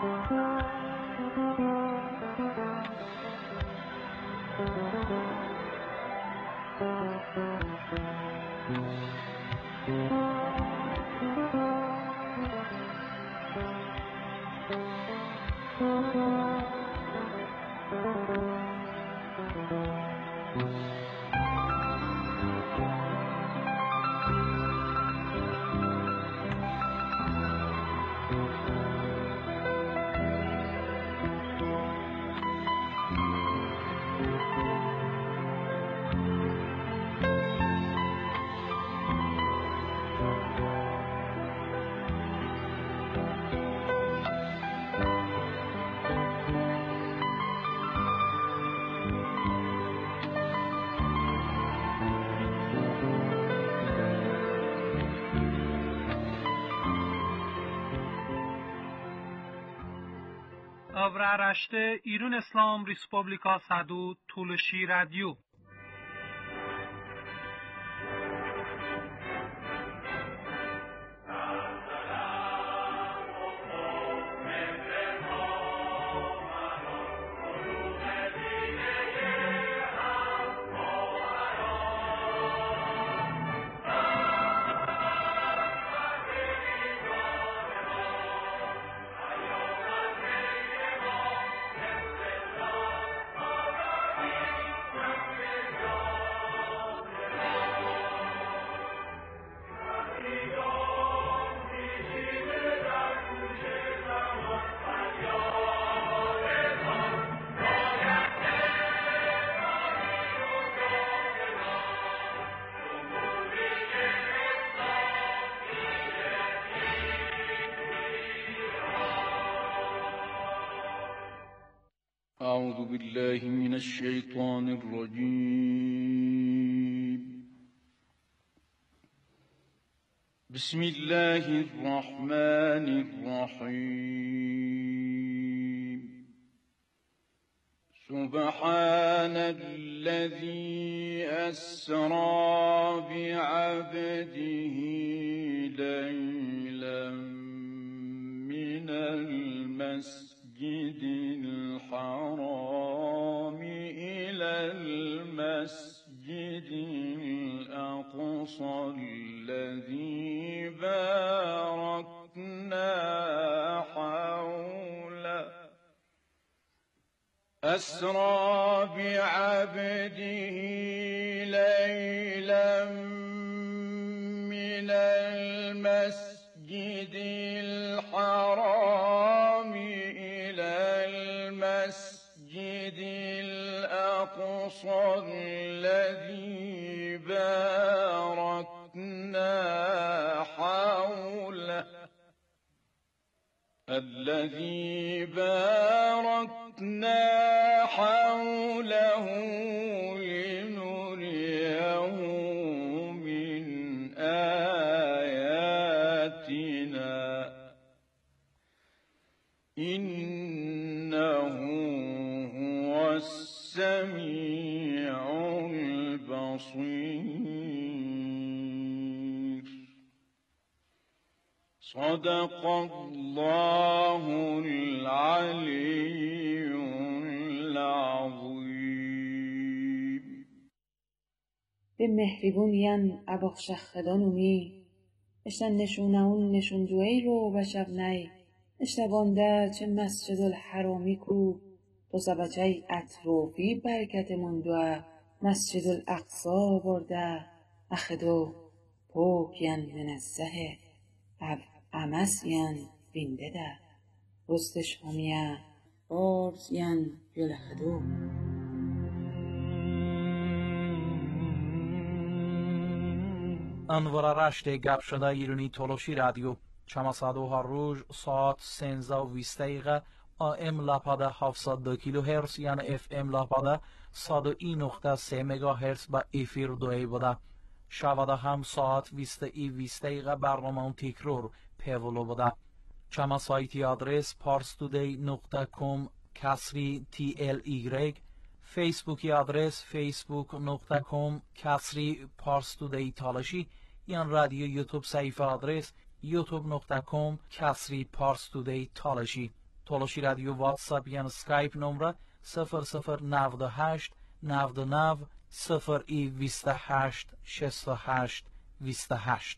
Avraaraște İran İslam Respublika Sadu Tulshi Radio. أعوذ بالله من الشيطان الرجيم. بسم الله الرحمن الرحيم. سبحان الذي أسرى بعبده ليلا من المسجد الحرام إلى المسجد الأقصى الذي باركنا حوله. أسرى بعبده ليلا من المسجد الحرام إلى المسجد الأقصى الذي باركنا حوله لنريه من آياتنا إنه هو السميع البصير. صدق الله العلي العظيم. به مهربونیان اباخشخ خدانومی اشتن نشونهون نشون دوی رو بشب نی اشتبانده چه مسجد الحرامی کو تو سبچه اطرافی برکت مندوه مسجد الاقصا برده اخدو پوکین منزه امسین بینده ده رستش همیه بارزین یلخدو. انوار رشت گپ شده ایرانی تولوشی رادیو چماسادو هر روز ساعت 13:20 AM لاپاده 702 کیلوهرتز یعنی FM لاپاده 101.3 مگاهرتز با افیر دوی بوده. شواده هم ساعت 20:20 برنامه تکرار پیولو بوده. چما سایتی آدرس parstoday.com /TLY، فیسبوکی آدرس facebook.com /parstoday تالشی، یا رادیو یوتیوب صفحه آدرس youtube.com /parstoday تالشی. تولوشی رادیو واتساپ یان سکایپ نمره 0098 99 28 68 28.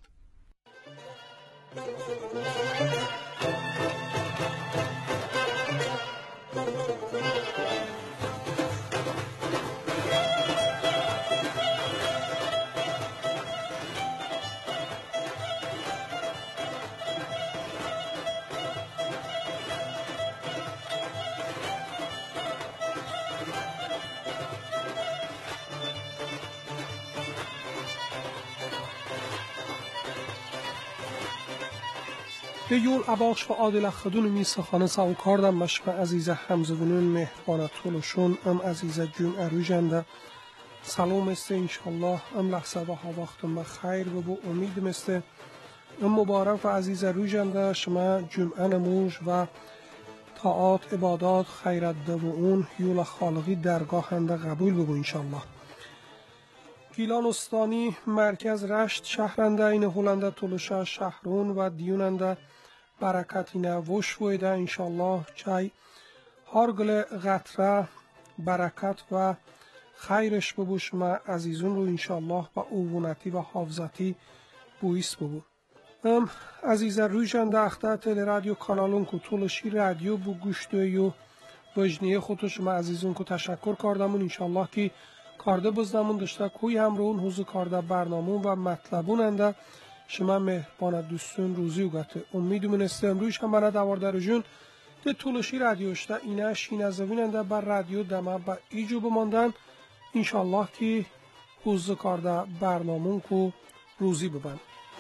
به yol abaxş ve adil xudun misxane savukardam maşqa azize hamzavunun mehbana toluşun am azize gün arujanda salom است inşallah am lahza ve havaqtum ve xayr ve bu umidim است am mubarak ve azize arujanda şuma cüm'e namuj ve taat ibadat xayrat davun yol خالقی درگاهنده قبول بگو inşallah. گیلان استانی مرکز رشت شهرنده این هولنده تولوشا شهرون و دیوننده برکتینه وش ویده انشالله چای هارگل غطره برکت و خیرش ببوش ما عزیزون رو انشالله با اوونتی و حافظتی بویس ببو عزیز رویجنده اخته تل رادیو کانالون که تولوشی رادیو بو گوشتوی و وجنیه خودش ما عزیزون که تشکر کردمون انشالله که کارده بزدمون داشته کوی همرون حوزو کارده برنامون و مطلبون انده شما مهربانه دوستون روزی وگته امیدمون است امروز هم بنا دوارده رجون ده تولوشی رادیوشته اینه شینزوین انده بر رادیو دمه با ایجو بماندن انشالله که حوزو کارده برنامون کو روزی ببن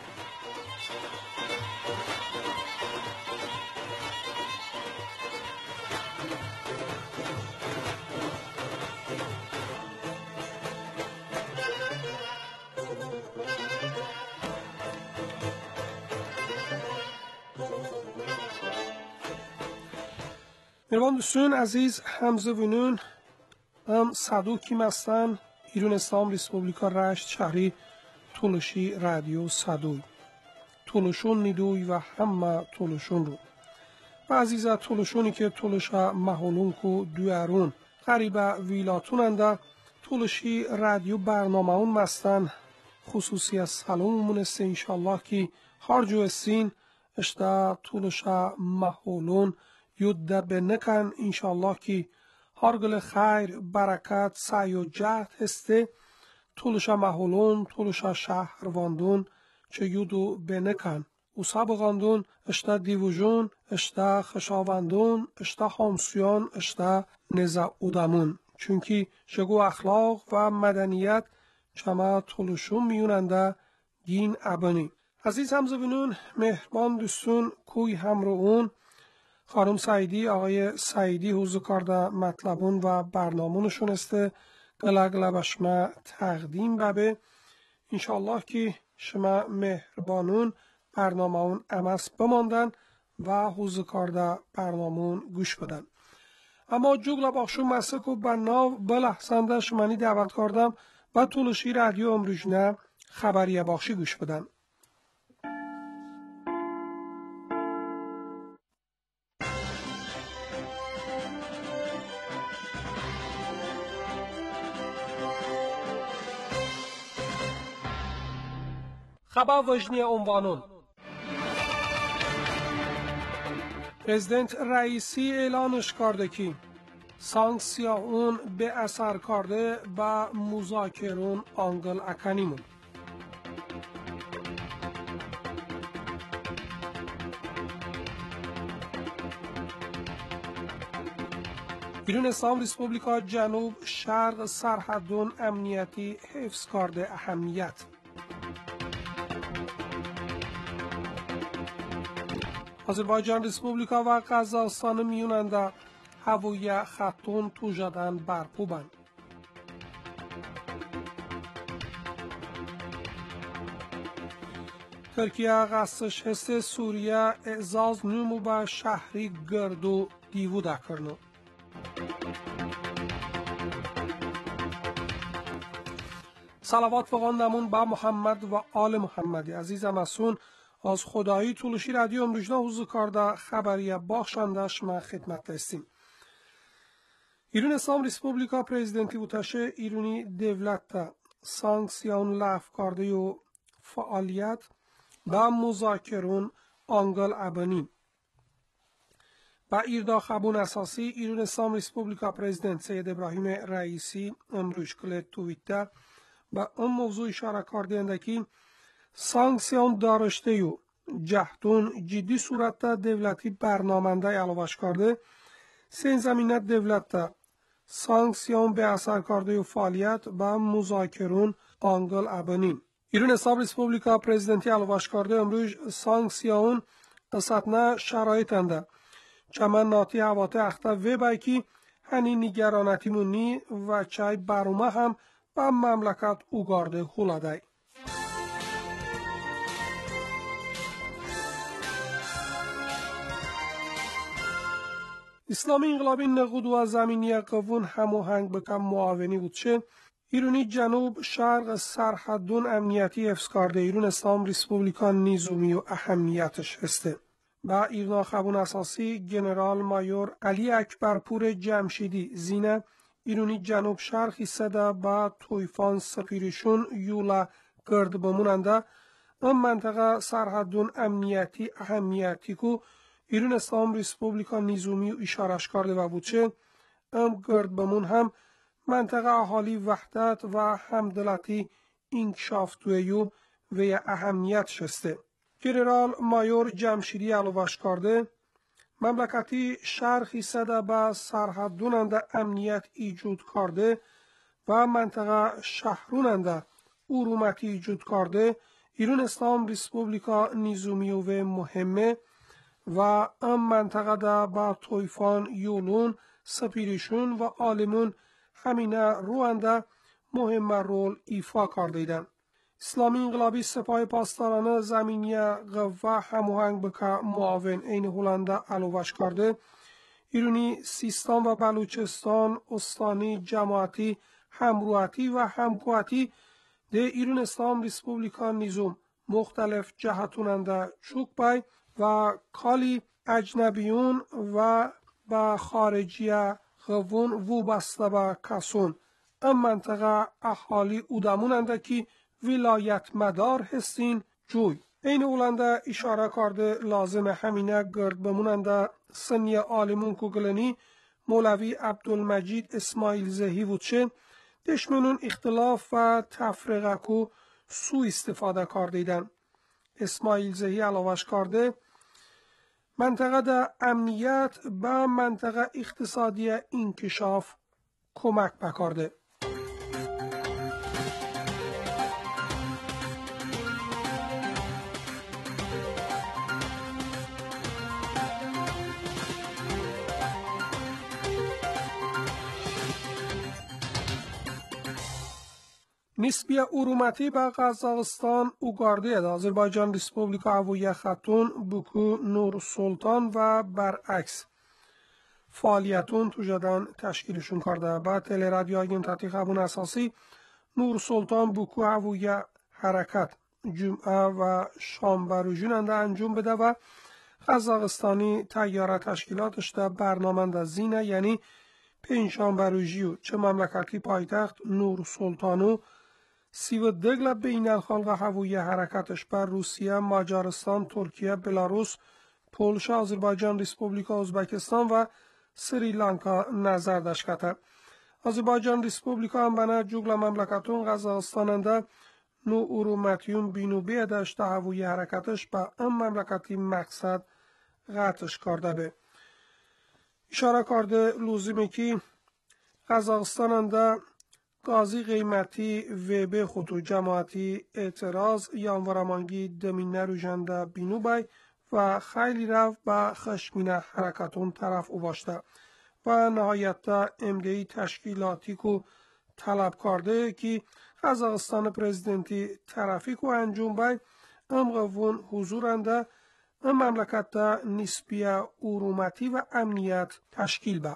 مهربان دوستان عزیز همزبونون صدو کیم هستن ایران اسلام ریسپوبلیکا رشت شهری تولوشی رادیو صدوی تولوشون نیدوی و همه تولوشون رو و عزیز تولوشونی که تولوشا محولون کو دویرون قریبه ویلاتون انده تولوشی رادیو برنامه اون مستن خصوصی از سلاممون است انشالله که هر جو استین اشتا تولوشا محولون یوده به نکن انشالله که هرگل خیر برکت سعی و جهد هسته تولوشا محولون تولوشا شهرواندون چه یودو به نکن او سابقاندون اشتا دیوژون اشتا خشاوندون اشتا همسیان اشتا نزا اودمون چونکی شگو اخلاق و مدنیت چما تولوشون میوننده گین ابانی عزیز همزبینون مهربان دوستون کوی همرون خانم سعیدی آقای سعیدی حوزو کارده مطلبون و برنامونشون است گلگله به شما تقدیم ببه انشالله که شما مهربانون برنامه اون امس بماندن و حوزو کارده برنامون گوش بدن اما جوگلا باخشون مسک و بناو بلحسنده شمانی دعوت کردم و تولوشی رادیو امروجنه خبریه باخشی گوش بدن خبر وجنی عنوانون پرزیدنت رئیسی اعلانش کرده که سانکسیا اون به اثر کرده با مذاکرون آنگل اکنیمون ایران اسلام ریسپوبلیکا جنوب شرق سرحدون امنیتی حفظ کرده اهمیت آذربایجان ریسپوبلیکا و قزاقستان میوننده هوایی خطون توجدن برپوبند. ترکیه قصدش هست سوریه اعزاز نمو به شهری گردو دیووده کرنو. صلوات بخواندمون با محمد و آل محمدی عزیزم اسون از خدایی طولشی رادیو امروجنا حوزو کاردا خبریه باخشاندش ما خدمت دستیم. ایران اسلام ریسپوبلیکا پریزیدنتی بوتاشه ایرانی devlet sanksiyon laf kardı و فعالیت با مذاکرون آنگل ابانی با ایردا خبون اساسی ایران اسلام ریسپوبلیکا پریزیدنت سید ابراهیم رئیسی امروز کل توییتر با اون موضوع اشاره کرده که سانکسیون دارشته و جهتون جدی صورت دولتی برنامنده علاوش کرده سین زمینت دولت سانکسیون به اثر کرده و فعالیت با مذاکرون آنگل ابانی ایران اسلام ریسپوبلیکا پریزیدنتی علاوش کرده امروز سانکسیون قصتنا شرایط انده چمن ناتی حواته اخته و بایکی هنی نگرانتی مونی و چای بارومه هم با مملکت اوگارده خولاده. اسلامی انقلابی نقود و زمینی قوون هماهنگ بکم معاونی بود چه ایرانی جنوب شرق سرحدون امنیتی حفظ کرده ایران اسلام ریسپوبلیکا نیزومی و اهمیتش هسته. با ایرنا خبون اساسی جنرال مایور علی اکبرپور جمشیدی زینه ایرانی جنوب شرق حصه با تویفان سپیریشون یولا گرد بموننده ام منطقه سرحدون امنیتی اهمیتی کو ایران اسلام ریسپوبلیکا نیزومی و اشارش کرده و بودچه ام گرد بمون هم منطقه اهالی وحدت و همدلتی انکشاف تویو و اهمیت شسته. جنرال مایور جمشیدی علاوش کرده مملکتی شرقی صده با سرحدوننده امنیت ایجود کرده و منطقه شهروننده ارومتی ایجود کرده ایران اسلام ریسپوبلیکا نیزومی و مهمه و ام منطقه دا با تویفان یولون سپیریشون و عالمون همینه روانده مهم رول ایفا کردیدن. اسلامی انقلابی سپاه پاسداران زمینی قوه هماهنگ بکه معاون این هلنده علاوش کرده ایرانی سیستان و بلوچستان استانی جماعتی همروحتی و همقوتی ده ایران اسلام ریسپوبلیکا نیزوم مختلف جهتوننده چوک بای و کالی اجنبیون و با خارجی قوون وابسته به کسون ام منطقه اهالی اودموننده که ولایت مدار هستین جوی این اولنده اشاره کرده لازم همینه گرد بموننده سنی عالمون کوگلنی مولوی عبدالمجید اسماعیل زهی وچه دشمنون اختلاف و تفرقه کو سو استفاده کردیدن. اسماعیل زهی علاوش کرده منطقه دا امنیت به منطقه اقتصادی انکشاف کمک بکرده. نسبی ارومتی با قزاقستان اوگارده دا آذربایجان ریسپوبلیکا هویه خطون بوکو نور سلطان و برعکس فعالیتون تو جدن تشکیلشون کرده. با تله رادیو تحتی خبون اساسی نور سلطان بوکو هویه حرکت جمعه و شنبه انجام بده و قزاقستانی تیاره تشکیلاتش در برنامه دا زینه یعنی پنجشنبه روزی چه مملکتی پایتخت نور سلطانو 32 بین الخلق هوایی حرکتش بر روسیه، مجارستان، ترکیه، بلاروس، پولشا، آذربایجان ریسپوبلیکا ازبکستان و سریلانکا نظر داشته. آذربایجان ریسپوبلیکا هم بنا جوگل مملکتون قزاقستاننده نو ارومتیون بینوبی داشته هوایی حرکتش با ام مملکتی مقصد قطعش کرده به. اشاره کرده لزومه که قزاقستاننده قاضی قیمتی و به خطو جماعتی اعتراض یانورمانگی دمینه روژنده بینو بای و خیلی رفت با خشمین حرکتون طرف او باشده و نهایتا امدهی تشکیلاتی کو طلب کرده که قزاقستان پریزیدنتی طرفی کو انجام بای ام قوون حضورنده ام مملکت نسبی ارومتی و امنیت تشکیل با.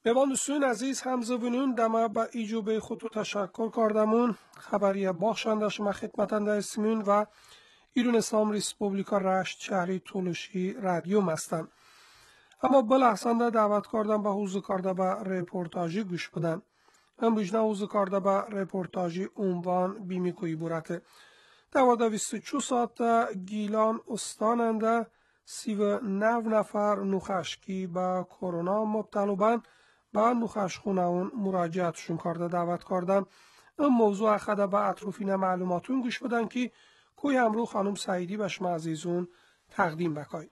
Bevan Hüseyin aziz hamzavunun dama ba ijobe xutu tashakkur kardamun xabariya baxshanda shuma xidmatanda ismin va ایران اسلام ریسپوبلیکا رشت شهری تولشی رادیو مستن. اما بلحظانده دعوت کردن به حوزه کرده به رپورتاجی گوش بدن. امروز حوزه کرده به رپورتاجی عنوان بیمیکوی بورته. 22 ساعت گیلان استاننده 39 نفر نوخشکی به کرونا مبتلا بند به نوخشخونه اون مراجعتشون کرده دعوت کردن. این موضوع اخده به اطرافین معلوماتون گوش بدن که کوی امرو خانم سعیدی به شما عزیزون تقدیم بکای.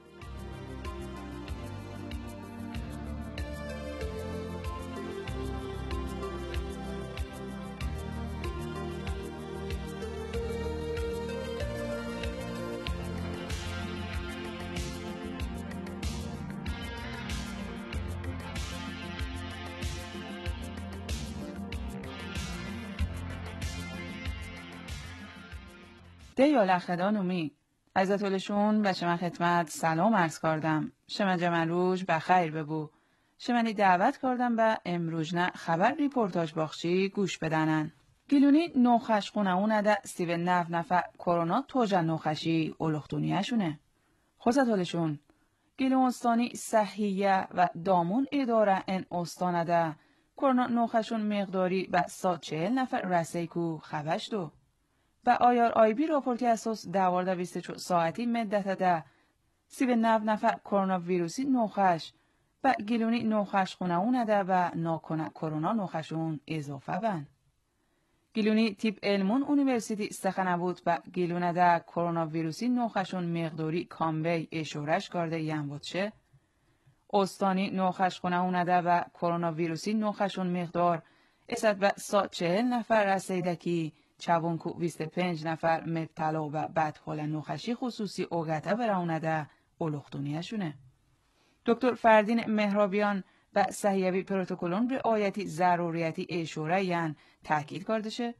دیال اخدانومی از اتولشون به شما خدمت سلام عرض کردم. شما جمن روز بخیر ببو. شمانی دعوت کردم به امروزنه خبر ریپورتاج باخشی گوش بدنن. گیلونی نوخش خونه اونه ده 39 نفر کرونا توجه نوخشی اولوختونیشونه. خوز اتولشون گیلون استانی صحیه و دامون اداره این استانه ده کرونا نوخشون مقداری به 140 نفر رسیکو خبش دو. و آیار آیبی راپورتی اساس 24 ساعتی مدت ده 39 نفر کرونا ویروسی نوخش و گیلونی نوخش خونه اونه ده و ناکنه کرونا نوخشون اضافه بند. گیلونی تیپ علمون اونیورسیتی استخنه بود و گیلونه ده کرونا ویروسی نوخشون مقداری کامبی اشورش کرده ینبودشه. استانی نوخش خونه اونه ده و کرونا ویروسی نوخشون مقدار اسد به 140 نفر رسیده که چابونکو 25 نفر مبتلا و بدحال نوخشی خصوصی اوگته براونده اولوختونیشونه. دکتر فردین مهرابیان و صحیوی پروتکلون به آیتی ضروریتی اشوره یعن تاکید کردشه.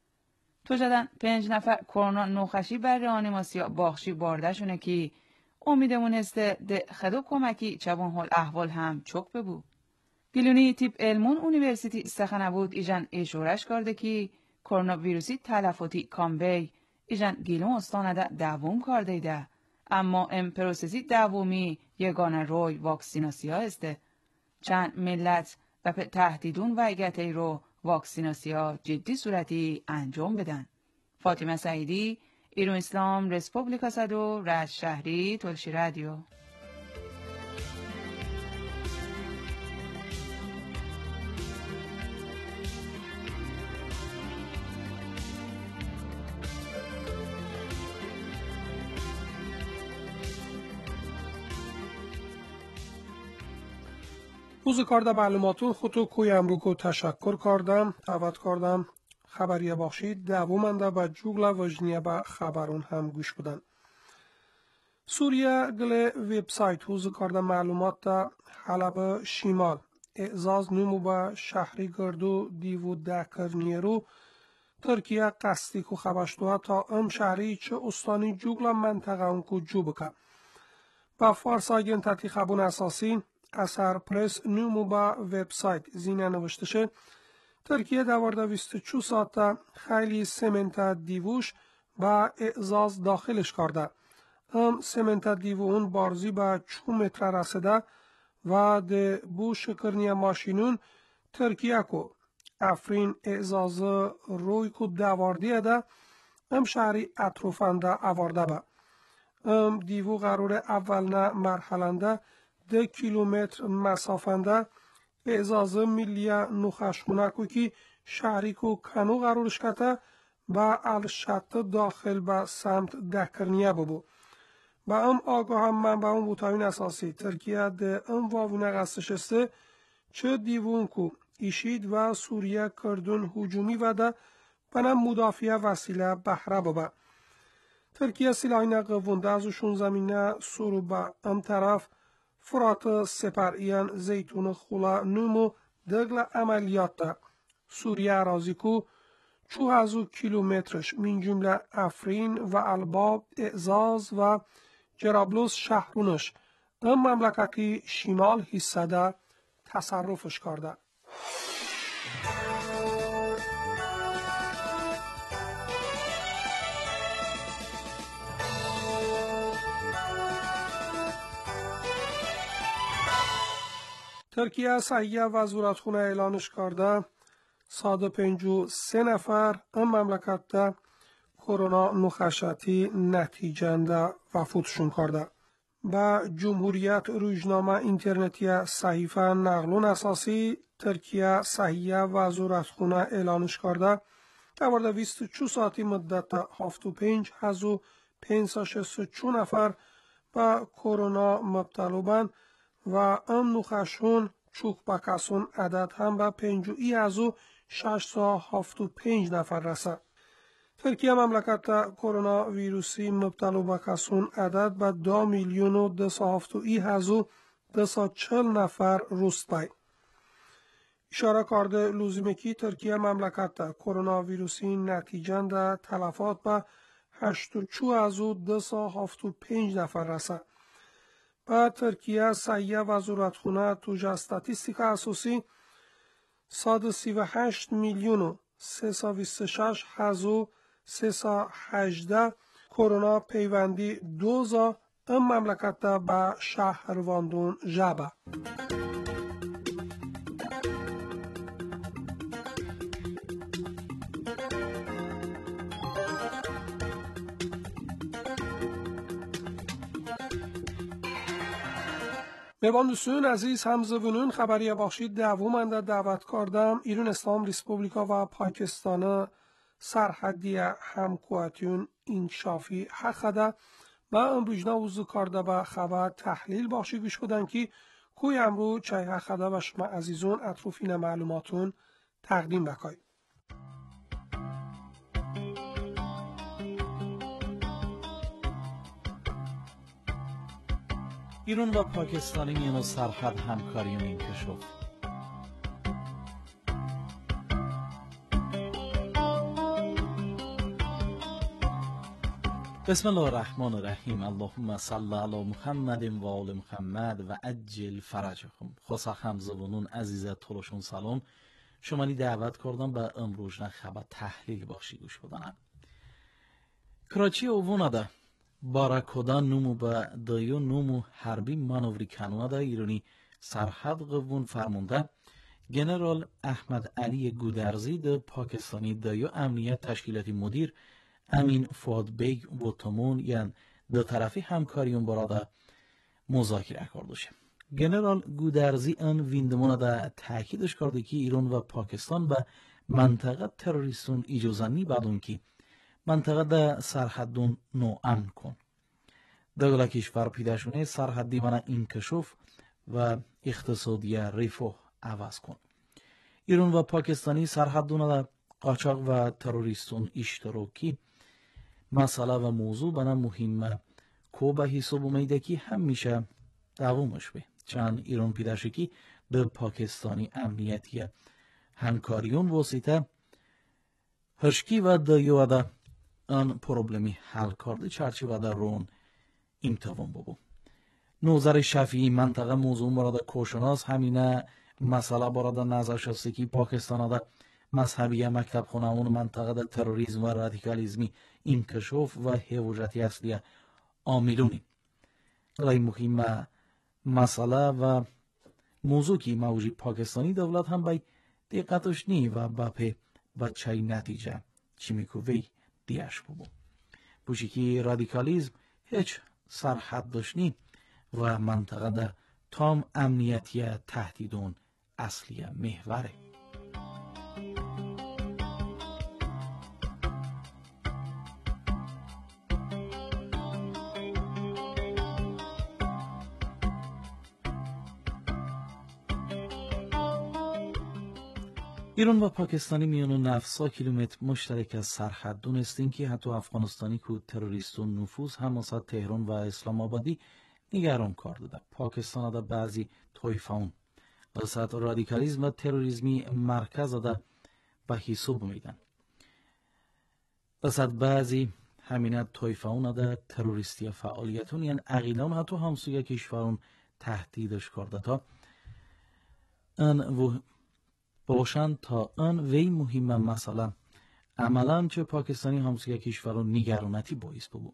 تو جدن 5 نفر کرونا نوخشی بر رئانیماسیا باخشی باردشونه که امیدمون هسته ده خدو کمکی چابون حال احوال هم چک ببو. گیلونی تیپ علمون اونیورسیتی استخنه بود ایجان اشورش کرده که کرونا ویروسی تلفاتی کامبی ایجان گیلون استانه ده دوم کرده ده اما ام پروسسی دومی یگانه روی واکسیناسیا استه. چند ملت و تهدیدون ویگته رو واکسیناسیا جدی صورتی انجام بدن. فاطمه سعیدی، ایران اسلام ریسپوبلیکا صدو رشت شهری تولشی رادیو. روز کارده معلوماتون خودتو کوی امروکو تشکر کردم دعوت کردم خبریه بخشید دومنده به جوگل وجنیه به خبرون هم گوش بدن. سوریه گل ویبسایت روز کارده معلومات دا حلب شمال اعزاز نمو به شهری گردو دیو دکرنیرو ترکیه قصدی که خبشتوها تا ام شهری چه استانی جوگل منطقه اونکو جو بکن. با فارس آگین تاتی خبون اساسی اثر پرس نمو با وبسایت زینه نوشته شه ترکیه 22 ساعت خیلی سمنت دیووش با اعزاز داخلش کرده. سمنت دیو اون بارزی به 4 متر رسیده و ده بو شکرنی ماشینون ترکیه کو افرین اعزاز روی کو دواردیه ده شهری اطروفنده آورده با. دیو قرار اول نه مرحلنده 10 کیلومتر مسافنده اعزازه ملیه نوخشخونه کو که شهری کو کنو قرارش کته با الشت داخل به سمت دکرنیه ببو. با آگاه هم من با بوتاوین اساسی ترکیه ده واوینه قصدش استه چه دیوون کو ایشید و سوریه کردون هجومی و ده بنام مدافعه وسیله بحره ببا. ترکیه سلاحین قوونده ازشون زمینه سرو با طرف فرات سپریان زیتون خولا نمو دگل عملیات ده. سوریه اراضی کو 4000 کیلومترش من جمله افرین و الباب اعزاز و جرابلس شهرونش مملکتی شمال حصه ده تصرفش کرده. ترکیه صحیح وزارتخونه اعلانش کرده 153 نفر این مملکت ده کرونا نخشتی نتیجنده وفاتشون کرده. به جمهوریت روزنامه اینترنتی صحیفه نقلون اساسی ترکیه صحیح وزارتخونه اعلانش کرده در 24 ساعتی مدت 75,562 نفر به کرونا مبتلا بند و ام نخشون چوک بکسون عدد هم به 5,675 نفر رسد. ترکیه مملکت کرونا ویروسی مبتلا به کسون عدد به 2,272,240 نفر رست بای. اشاره کرده لزومه که ترکیه مملکت کرونا ویروسی نتیجه تلفات به 84,275 نفر رسد. و ترکیه صحیح وزارتخونه توش استاتیستیک اساسی 138,326,318 کرونا پیوندی دوزا این مملکت به شهرواندون جبه. میوان دوستان عزیز همزبونون خبری بخشید دومنده دعوت کردم ایران اسلام ریسپوبلیکا و پاکستان سرحدی همکواتیون انکشافی حق ده و امروجنا وضو کرده به خبر تحلیل بخشی گوش کدن که کوی امرو چای حق ده و شما عزیزون اطروفین معلوماتون تقدیم بکای. ایران و پاکستانی میان سرحد همکاریون انکشاف. بسم الله الرحمن الرحیم. اللهم صل علی محمد و آل محمد و عجل فرجهم. خصوصا همزبانون عزیز طولشون سلام. شمالی دعوت کردم به امروز خبر تحلیل باشی گوش بدنم. کراچی اووناده باراکودا نومو با دایو نومو حربی مانوری کنواده ایرانی سرحد قوون فرمونده جنرال احمد علی گودرزی ده پاکستانی دایو امنیت تشکیلاتی مدیر امین فواد بیگ بوتومون یعنی دو طرفی همکاریون براده مذاکره کردوشه. جنرال گودرزی ان ویندمونه ده تاکیدش کرده که ایران و پاکستان به منطقه تروریستون اجازه بعدون که منطقه ده سرحدون نوعن کن. دوله کشور پیداشونه سرحدی من انکشاف و اقتصادی رفاه عوض کن. ایران و پاکستانی سرحدون ده قاچاق و تروریستون اشتراکی مسئله و موضوع بنا مهمه که به حساب اومده که همیشه دوامش به چند ایران پیداشه که به پاکستانی امنیتی همکاریون واسطه هشکی و دایو آن پروبلمی حل کرده چرچی و در رون امتوان ببو. نوزر شفیعی منطقه موضوع مراد کوشناس همینه مسئله براد نظر شسته که پاکستان ده مذهبی مکتب خونه اون منطقه ده تروریسم و رادیکالیزمی انکشاف و حوجتی اصلی عاملونی. رای مهم مسئله و موضوع که موجی پاکستانی دولت هم بای دقتش نی و باپه بچه نتیجه چی میکوی دیش ببو. بوشی که رادیکالیزم هیچ سرحد داشتنی و منطقه ده تام امنیتی تهدیدون اصلی محوره. ایران و پاکستانی میانو 900 کیلومتر مشترک از سرحد دونستین که حتی افغانستانی که تروریستون نفوذ هماسد تهران و اسلام آبادی نگران کار داده. پاکستان ده بعضی طایفه‌ون وسط رادیکالیسم و تروریسمی مرکز ده به حساب میدن. وسط بعضی همینه طایفه‌ون ده تروریستی فعالیتون یعنی عقیلان حتی همسوی کشورون تهدیدش کرده تا ان باشند تا ان وی مهمه مثلا عملا چه پاکستانی همسایه کشوران نگرانتی باعث بود.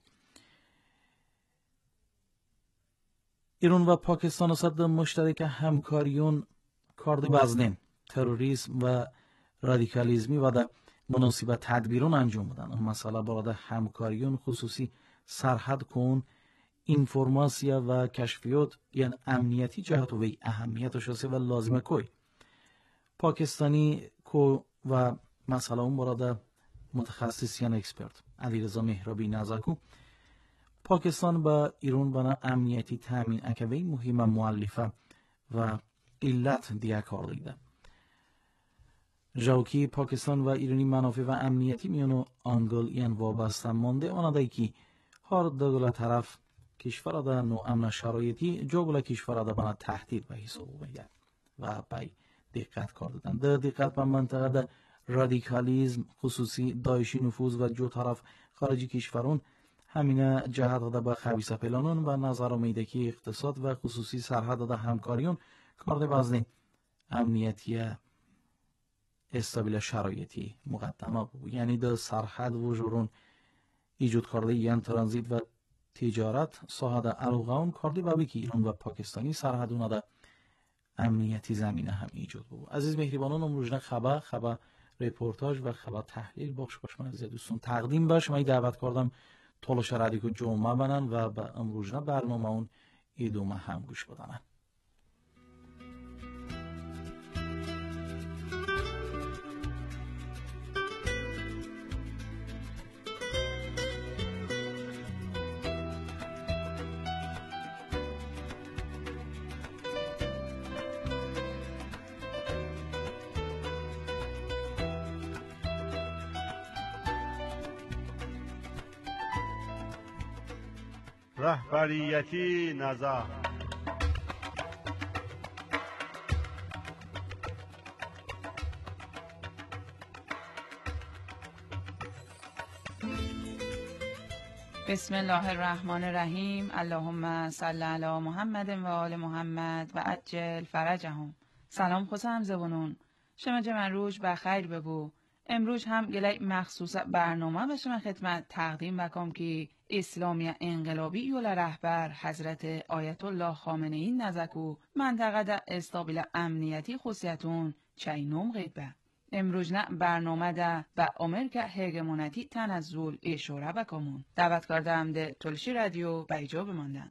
ایران و پاکستان صد مشترک همکاریون کارد بزنین تروریسم و رادیکالیزمی و در مناسبت تدبیرون انجام بدن. اون مسئله برای همکاریون خصوصی سرحد کن اینفورماسیا و کشفیات یعنی امنیتی جهت و اهمیت شخصی و لازمه کوی پاکستانی کو و مسئله اون برای متخصصیان اکسپرت علیرضا مهرابی نزاکو پاکستان با ایران بنا امنیتی تامین اکوی مهم مؤلفه و علت دیگه کار دیده. جاوکی پاکستان و ایرانی منافع و امنیتی میانو آنگل یعنی وابسته مانده آنده که هر دو طرف کشور دا نو امن شرایطی جوگل کشور دا بنا تهدید به حساب بگیرد و به دقت کار دادن. در دقت به منطقه دا رادیکالیزم خصوصی داعشی نفوذ و جو طرف خارجی کشورون همین جهت دا به خبیثه پلانون و نظر امیده که اقتصاد و خصوصی سرحد دا همکاریون کارد بزنی امنیتی استابیل شرایطی مقدمه بود. یعنی در سرحد و جورون ایجاد کرده یعنی ترانزیت و تجارت ساحه علاقه کردی و بکی ایران و پاکستانی سرحدون دا امنیتی زمینه هم ایجاد بود. عزیز مهربانان امروزنا خبر رپورتاج و خبر تحلیل بخش من از دوستان تقدیم باش. من دعوت کردم تلاش رادیو جمعه بنن و به امروزنا برنامه اون ادامه هم گوش بدن. رهبریتی نظر بسم الله الرحمن الرحیم. اللهم صل علی محمد و آل محمد و عجل فرجهم. سلام خوزم زبونون شما جمع روش بخیر ببو. امروز هم گلی مخصوص برنامه به شما خدمت تقدیم بکم که اسلامی انقلابی یول رهبر حضرت آیت الله خامنه ای نزکو منطقه دا استابیل امنیتی خصیتون چینوم غیبه. امروز نه برنامه دا به امریکا هگمونتی تنزل اشاره بکمون. دعوت کردم ده تلشی رادیو به ایجا بماندن.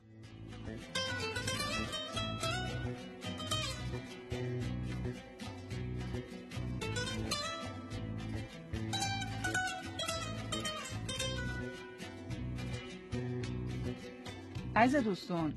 عزیز دوستان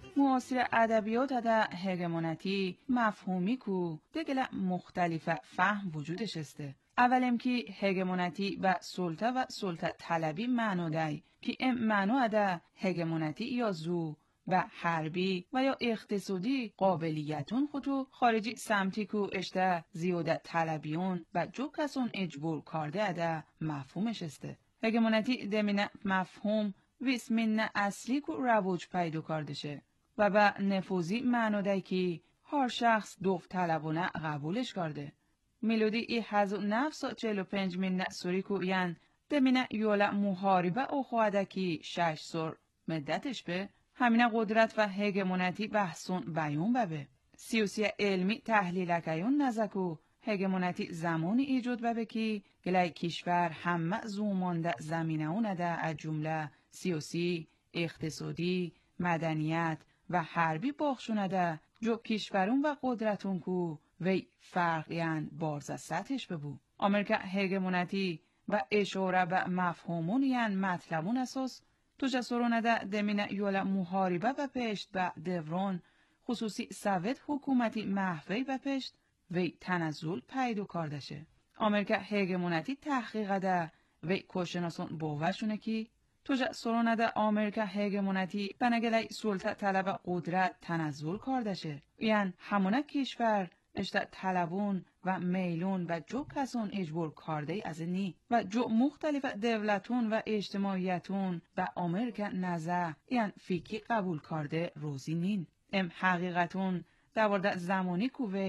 معاصر ادبیات دا هگمونتی مفهومی کو دگل مختلف فهم وجودش استه. اولم که هگمونتی و سلطه طلبی معنو دای که ام معنو دا هگمونتی یا زو و حربی و یا اقتصادی قابلیتون خودو خارجی سمتی کو اشته زیاده طلبیون و جو کسون اجبور کرده دا مفهومش استه. هگمونتی دمینه مفهوم ویسمین اصلی کو رواج پیدا کردشه و به نفوذی معنو دای که هر شخص دوف طلبونه قبولش کرده. میلودی ای حزو نفس 45 من سوری کو یعن دمینه یولا محاربه او خواهده که 6 سور مدتش به همینه قدرت و هگمونتی بحثون بیون ببه. سیوسی علمی تحلیل اکیون نزکو هگمونتی زمانی ایجاد ببه که گلای کشور همه زومانده زمینه اونه ده از جمله سیاسی، اقتصادی، مدنیت و حربی باخشونه ده جو کشورون و قدرتون کو وی فرقیان بارز سطحش ببو. امریکا هگمونتی و اشاره به مفهومون یعن مطلبون اساس تو جسورونه ده دمینه یولا محاربه و پشت و دوران خصوصی سوید حکومتی محوی و پشت وی تنزل پیدا کردشه. امریکا هگمونتی تحقیق ده وی کوشناسون باورشونه که تو جسورونه ده امریکا هگمونتی بنگلی سلطه طلب قدرت تنزل کردشه. یعن همونه کشور اشته طلبون و میلون و جو کسون اجبور کرده از نی و جو مختلف دولتون و اجتماعیتون و امریکا نزه یعن فیکی قبول کرده روزی نین. ام حقیقتون دوارده زمانی کووی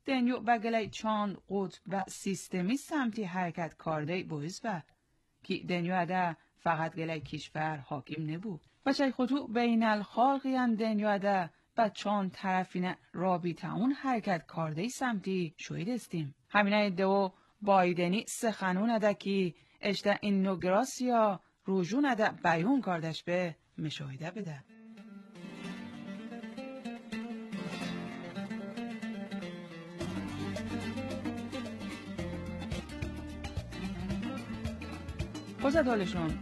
دنیو بگلی چان قطب و سیستمی سمتی حرکت کرده بویز با که دنیو اده فقط گلی کشور حاکم نبود و چای خطو بین الخالقیان دنیو اده و چان طرفین رابطه اون حرکت کرده سمتی شوید استیم. همینه دو بایدنی سخنون اده که اشته اینوگراسیا روژون اده بیون کردش به مشاهده بده. خوزدالشون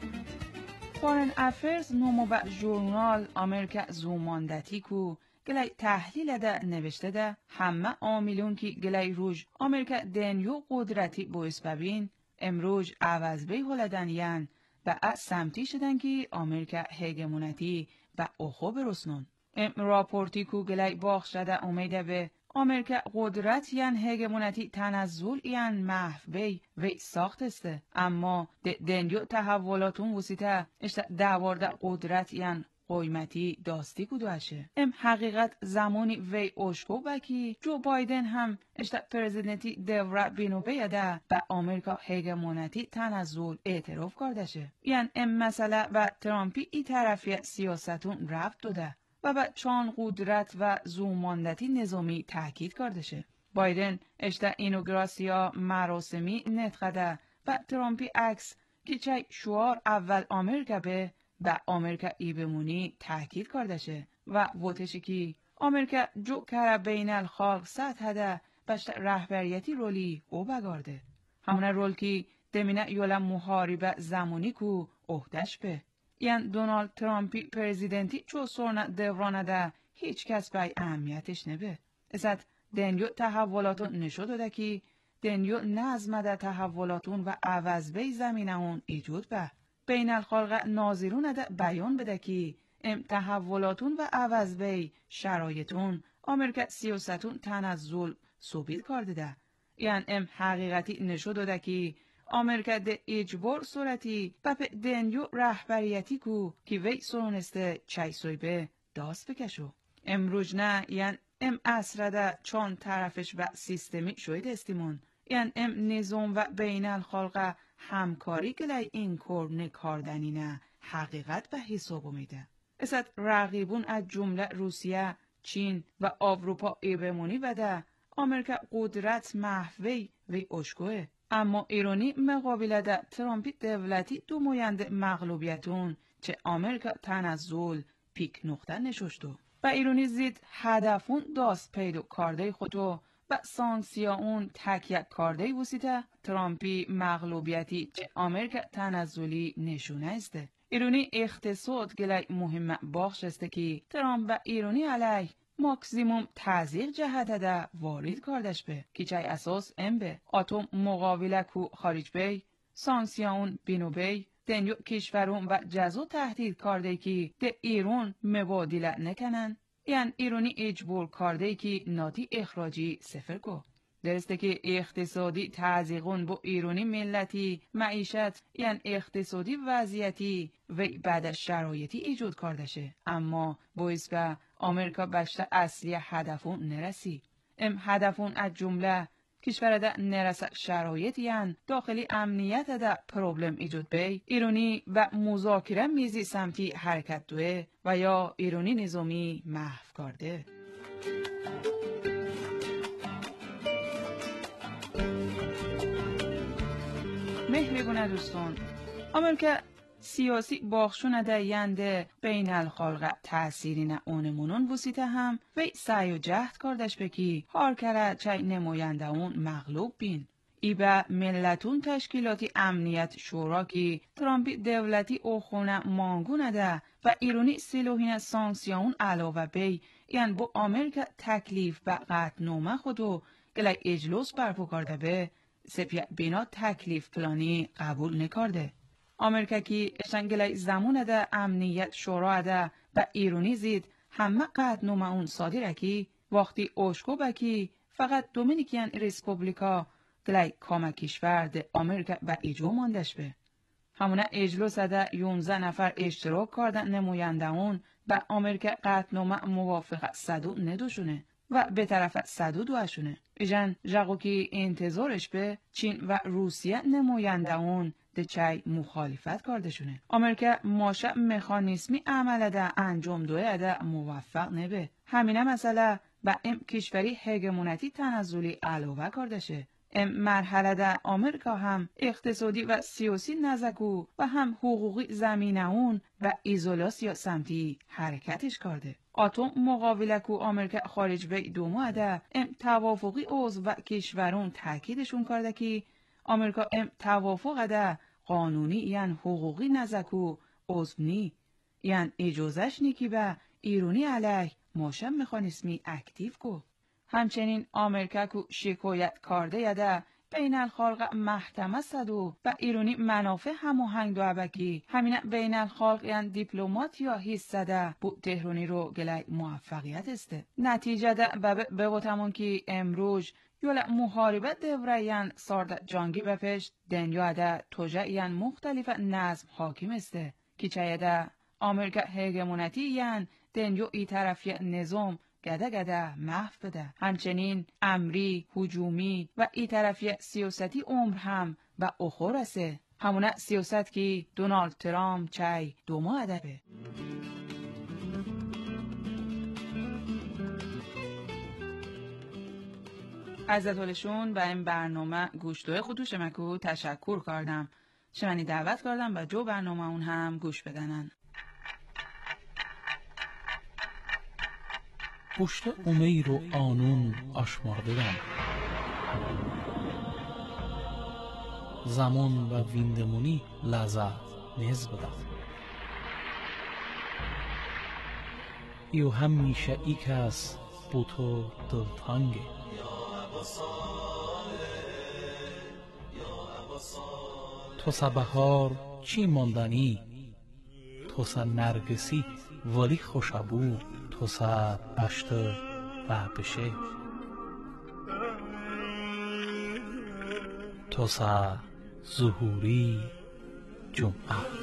فارن افیرز نومو با جورنال امریکا زوماندتی کو گلی تحلیل ده نوشته ده همه عاملون که گلی روش امریکا دنیو قدرتی بویس ببین امروز عوض بی هلدن ین و از سمتی شدن که امریکا هگمونتی و اخو برسنون. راپورتی کو گلی باخ شده امیده به امریکا قدرت ین هگمونتی تنزل ین محو بی و ساخت استه. اما دنیو تحولاتون وسیطه اشتا دوارده قدرت ین قیمتی داستی کدوشه. حقیقت زمانی وی اوشکو بکی جو بایدن هم اشتا پرزیدنتی دوره بینو بیاده و امریکا هگمونتی تنزل اعتراف کردشه. یعنی مسئله و ترامپی ای طرفی سیاستون رفت داده و به چان قدرت و زوماندتی نظامی تاکید کردشه. بایدن اشتا اینوگراسیا مراسمی نتخده و ترامپی عکس که چای شعار اول امریکا به و امریکا ای بمونی تاکید کردشه و ووتشی که امریکا جو کره بین الخالق سطح ده بشت رهبریتی رولی او بگارده. همونه رول که دمینه یولا محارب زمانی کو اهدش به. یعنی دونالد ترامپی پرزیدنتی چو سرنا دورانه ده هیچ کس بای اهمیتش نبه. ازت دنیو تحولاتون نشو داده که دنیو نظم ده تحولاتون و عوض بی زمینه اون ایجود به. بین الخالق ناظرون ده بیان بده که تحولاتون و عوض بی شرایطون امریکا سیاستون تنزل ثبیت کرده ده. یعنی حقیقتی نشو داده که امریکا ده اجبار صورتی و به دنیو رهبریتی که وی سرونسته چای سویبه داست بکشو. امروز نه یعنی اصره ده چون طرفش و سیستمی شوید استیمون. یعنی نظام و بین الخالق همکاری گلی این کار نکاردنی نه حقیقت به حسابو میده. ازت رقیبون از جمله روسیه، چین و اروپا ایبمونی بده امریکا قدرت محوی و اشکوه. اما ایرانی مقابل ده ترامپی دولتی دو موینده مغلوبیتون چه امریکا تنزل پیک نقطه نشوشتو. و ایرانی زید هدفون داست پیدو کارده خودو و سانکسیا اون تکیه کارده وسیطه ترامپی مغلوبیتی چه امریکا تنزلی نشونه استه. ایرانی اقتصاد گلی مهم باخش استه که ترامپ و ایرانی علیه ماکسیموم تزیق جهت ده وارد کردش به که چای اساس به اتم مقابله کو خارج بی سانکسیا اون بینو بی دنیو کشورون و جزو تهدید کرده که ده ایران مبادله نکنن. یعنی ایرانی اجبور کرده که ناتی اخراجی صفر کو. درسته که اقتصادی تزیقون با ایرانی ملتی معیشت یعنی اقتصادی وضعیتی و بعد شرایطی ایجاد کردشه. اما باعث به امریکا بشت اصلی هدفون نرسی. هدفون از جمله کشور ده نرسه شرایط یعنی داخلی امنیت ده پروبلم ایجاد بی ایرانی و مذاکره میزی سمتی حرکت دوه و یا ایرانی نظامی محو کرده. مهربونه دوستان، امریکا سیاسی باخشون ده ینده بین الخالق تأثیری نه اونمونون وسیطه هم و سعی و جهد کردش بکی هار کرد چای نماینده اون مغلوب بین. ای به ملتون تشکیلاتی امنیت شورا که ترامپی دولتی او خونه مانگونه ده و ایرانی سلوحین سانکسیون علاوه بی یعنی با امریکا تکلیف به قطعنامه خودو گلی اجلوس برپو کرده به سپیه بینا تکلیف پلانی قبول نکرده. امریکا که اشنگلی زمان ده امنیت شورا ده و ایرانی زید همه قطعنامه اون صادره که وقتی اوشکو بکی فقط دومینیکین ریسپوبلیکا گلی کام کشور ده امریکا و ایجو ماندش به. همونه اجلوس ده 11 نفر اشتراک کردن نماینده اون و امریکا قطعنامه موافقه صدو ندوشونه و به طرف 102 ایجان جاگو که انتظارش به چین و روسیه نماینده اون دچای مخالفت کردشونه. آمریکا ماشه مکانیزمی عمل ده انجام دوه ده موفق نبه. همینه مسئله با ام کشوری هگمونیتی تنزلی علاوه کردشه. ام مرحله ده آمریکا هم اقتصادی و سیاسی نزدیکو و هم حقوقی زمینه اون و ایزولاسیا سمتی حرکتش کرده. اتم مقابله کو آمریکا خارج به دومو ده ام توافقی عضو و کشورون تاکیدشون کرده که آمریکا ام توافق ده قانونی یعنی حقوقی نزدیکو عضو نی یعنی اجازهش نی که به ایرانی علیه ماشه مکانیزمی اکتیو کو. همچنین آمریکا کو شکایت کرده یده بین الخلق محکمه صدو و ایرانی منافع هماهنگ دو ابکی همین بین الخلق یعنی دیپلمات یا حصه ده بو تهرانی رو گلی موفقیت استه. نتیجه ده به وطمون که امروز یولا محاربت دوره یعنی سارد جانگی بپش دنیا ده توجه یعنی مختلف نظم حاکم استه که چه ده آمریکا هگمونیتی یعنی دنیا ای طرفی نظام گده محو بده. همچنین امری، هجومی و ای طرفی سیاستی عمر هم و اخور است. همونه سیاست که دونالد ترامپ چای دوما ادبه. عزتولشون به این برنامه گوشتوه خودوش مکو تشکر کردم. شمانی دعوت کردم و جو برنامه اون هم گوش بدنن. پشت امیر و آنون آشمارده‌ام زمان و ویندمونی لحظه نیز بدم ایو همیشه ای کس بوتو دلتانگه تو سبهار چی ماندنی تو سا نرگسی ولی خوشبو تو سا بشته و بشه تو سا ظهوری جمعه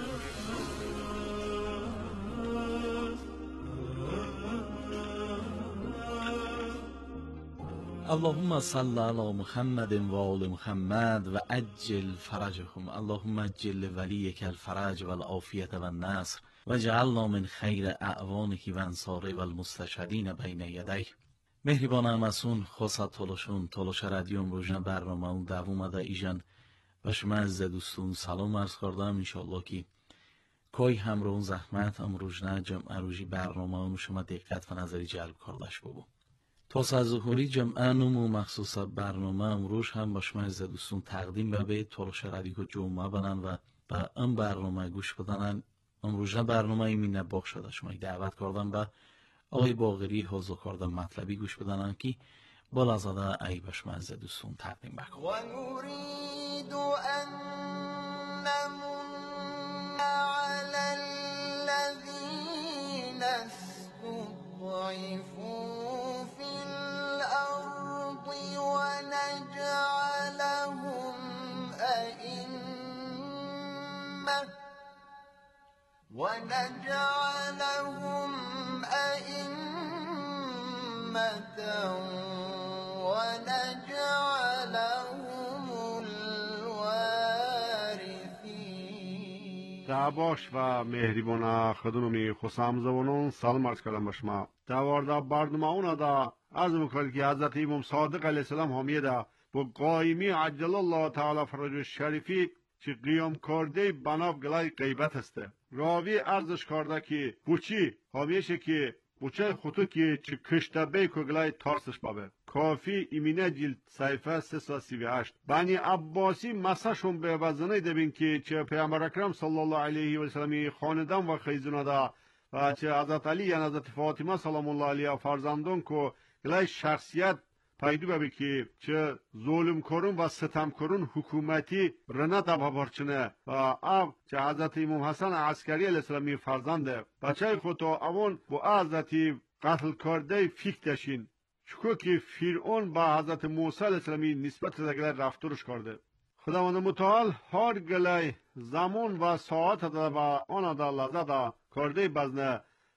اللهم صل على محمد و آل محمد و عجل فرجهم. اللهم عجل ولیک الفرج و العافیت و النصر و جعلنا من خیر اعوانه و انصاره و المستشهدین بین یدیه. مهربان همسون خواست تلوش رادیوم روزنه برنامه اون دوام ده ایجان و شما از دوستون سلام عرض کردم. انشالله که کوی همراهون زحمت هم روزنه جمعه روزی برنامه اون شما دقت و نظری جلب کردش ببو. تا ظهوری جمعه نمو مخصوص برنامه امروز هم با شما از دوستون تقدیم به تلوش رادیو جمعه بنن و به این برنامه گوش بدنن. امروز برنامه ایمین باغ شده شما دعوت کردم به آقای باقری حضور کردن مطلبی گوش بدنن که بالا زده ای به شما از دوستون تقدیم بکنم. و نريد ان نمن على الذين استضعفوا في الارض ونجعلهم أئمة ونجعلهم الوارثين. دعواش و مهربان خدمتی خسام زبانون سلام عرض کردم به شما. دوارده برنامه اونا دا از مکرد که حضرت امام صادق علیه السلام همیه دا با قایمی عجل الله تعالی فرج شریفی چی قیام کرده بناف گلای غیبت هسته. راوی ارزش کرده که بوچی همیشه که بوچه خطو که چی کشته بی که گلای تارسش بابه. کافی ایمینه جلد صحیفه 338. بنی عباسی مساشون به وزنه دبین که چه پیامبر اکرم صلی الله علیه و سلم خاندان و خیزونه دا و چه حضرت علی یا حضرت فاطمه سلام الله علیه فرزندان که گلای شخصیت پیدا ببی که چه ظلم کرون و ستم کرون حکومتی رنت ابابارچنه و اب چه حضرت امام حسن عسکری علیه السلامی فرزنده بچه خودتو اون با حضرت قتل کرده فکر داشین چکو که فرعون با حضرت موسی علیه السلامی نسبت دگله رفتارش کرده. خداوند متعال هر گله زمان و ساعت دا و آن دا لحظه دا کرده بزنه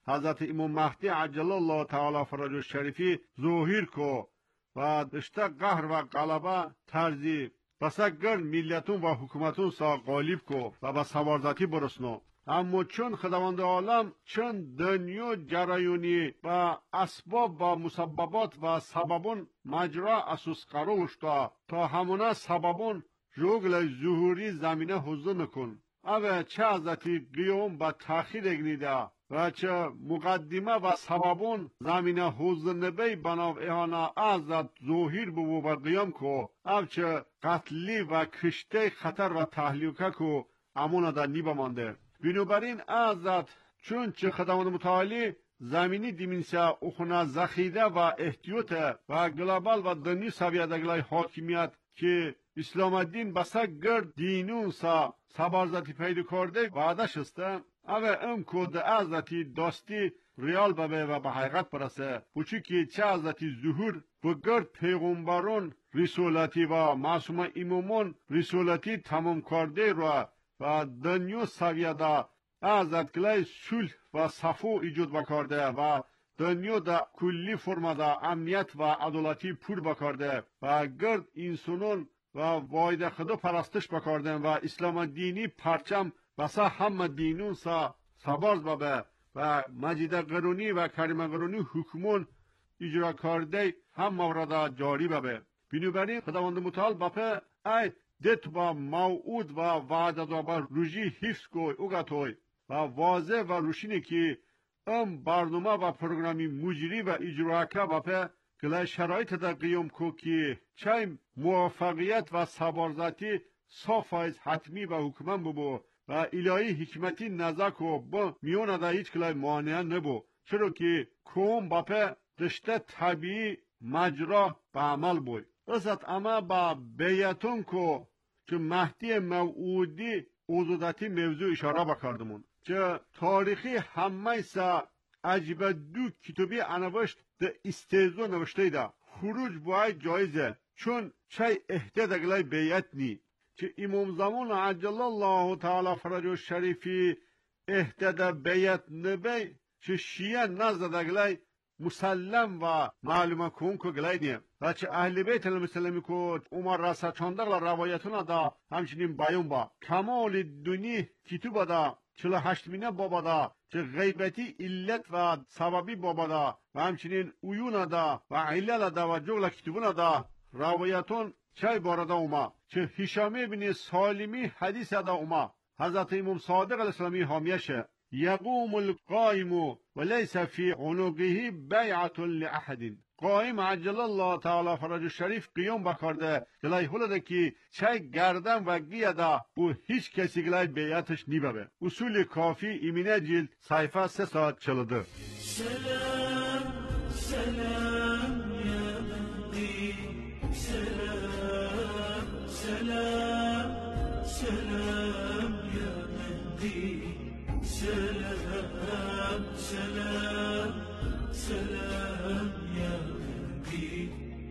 حضرت امام مهدی عجل الله تعالی فرجه شریفی ظهور کو و دشته قهر و غلبه ترزی بسگر ملتون و حکومتون سا غالب کو و به سوارزاتی برسنو. اما چون خداوند عالم چون دنیا جرایونی و اسباب و مسببات و سببون مجرا اساس قرار شده تا همونه سببون جوگل ظهوری زمینه حضور نکن. اوه چه حضرتی قیوم با تأخیر اگنیده و چه مقدمه و سببون زمینه حضور نبی بناو احانا ازد ظهور بو و قیام کو او چه قتلی و کشته خطر و تحلیوکه کو امونه در نیبه مانده. بنابراین ازد چون چه خداوند متعالی زمینی دیمینسیا اخونه زخیده و احتیاط و گلوبال و دنی سویدگلای حاکمیت که اسلام الدین بسا گرد دینون سا سبارزتی پیدا کرده وعده شسته اوه ام کود ازدتی داستی ریال ببه و به حقیقت برسه بچی که چه ازدتی ظهور بگرد پیغمبرون رسولتی و معصوم امامون رسولتی تمام کرده رو و دنیا سویده ازد گلای صلح و صفو ایجاد بکرده و دنیا دا کلی فرما دا امنیت و عدالتی پور بکرده و گرد انسانون و واید خدا پرستش بکردن و اسلام دینی پرچم بسا همه دینون سا سبارز بابه و مجید قرونی و کریم قرونی حکمون اجرا کرده هم مورد جاری بابه. بنابراین خداوند متعال باپه ای دت با موعود و وعده دا با روژی حفظ کوی اوگتوی و واضح و روشینی که ام برنامه و پروگرامی مجری و اجرا که باپه گلای شرایط در قیام کو که چه موفقیت و سبارزتی صاف از حتمی و حکمان ببو و الهی حکمتی نزاک و با میون دا هیچ گلای مانع نبو چرا که کوم باپه دشته طبیعی مجرا به عمل بوی ازت اما با بیتون کو که مهدی موعودی اوزودتی موضوع اشاره بکردمون که تاریخی همه سا عجیب دو کتابی انوشت ده استیزو نوشته ده خروج باید جایزه چون چه احتیاط اگلای بیعت نی که امام زمان عجل الله تعالی فرجه شریفی احتیاط بیعت نبی که شیعه نزد اگلای مسلم و معلومه کن که گلای نیم و چه اهل بیت المسلمی که عمر رسا چاندق روایتون دا همچنین بیان با کمال دونی کتوب دا 48 مینه بابا دا چه غیبتی علت و سببی بابا دا و همچنین اویون دا و علل دا و جغل کتبون دا روایتون چه بارده اوما چه هشامی بن سالمی حدیث دا اوما حضرت امام صادق علیه السلامی حامیشه یقوم القائم وليس في عنقه بیعت لأحد قائم عجل الله تعالی فرج شریف قیام بکرده گلای هلده که چه گردن و گیده او هیچ کسی گلای بیعتش نیبه اصول کافی ایمینه جلد صحیفه 3 ساعت 42 سلام سلام یا مهدی سلام سلام سلام یا مهدی سلام سلام سلام یا مهدی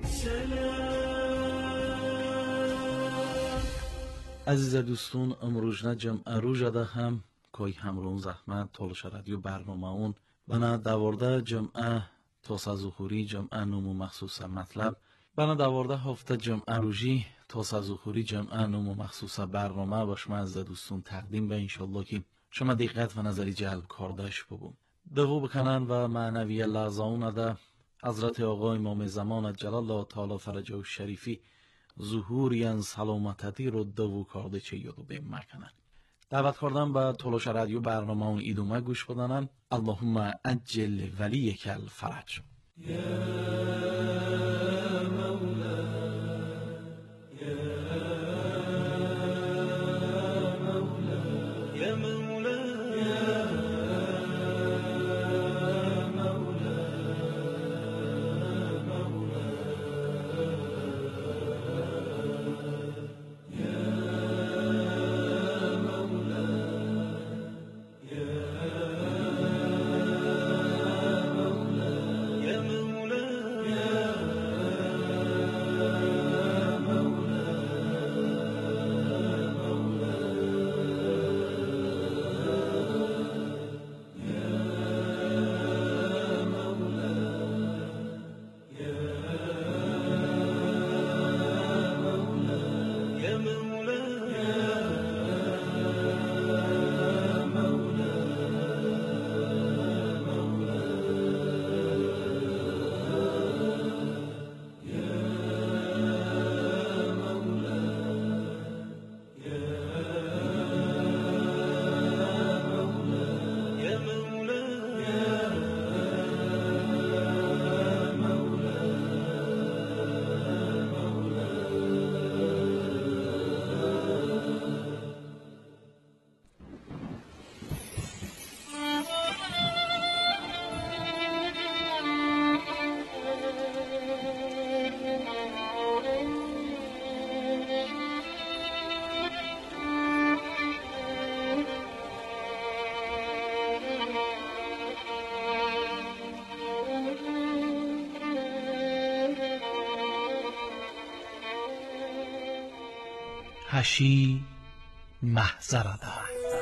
سلام. عزیز دوستون امروز جمع روژده هم کوی همرون زحمت تولش رادیو برنامه اون بنا دوارده جمعه توسا ظهوری جمعه نومو مخصوص مطلب بنا دوارده هفته جمعه روژی توسا ظهوری جمعه نومو مخصوص برنامه با شما عزیز دوستون تقدیم به انشالله که شما دقت و نظری جلب کردش ببون دو بکنن و معنوی لحظاون ده حضرت آقای امام زمان جلال الله تعالی فرجه و شریفی ظهوریان سلامتی رو دو کرده چه یادو به مکنن دعوت کردن به تولش رادیو برنامه اون ایدومه گوش بدنن اللهم اجل ولیک الفرج هشی محضرده.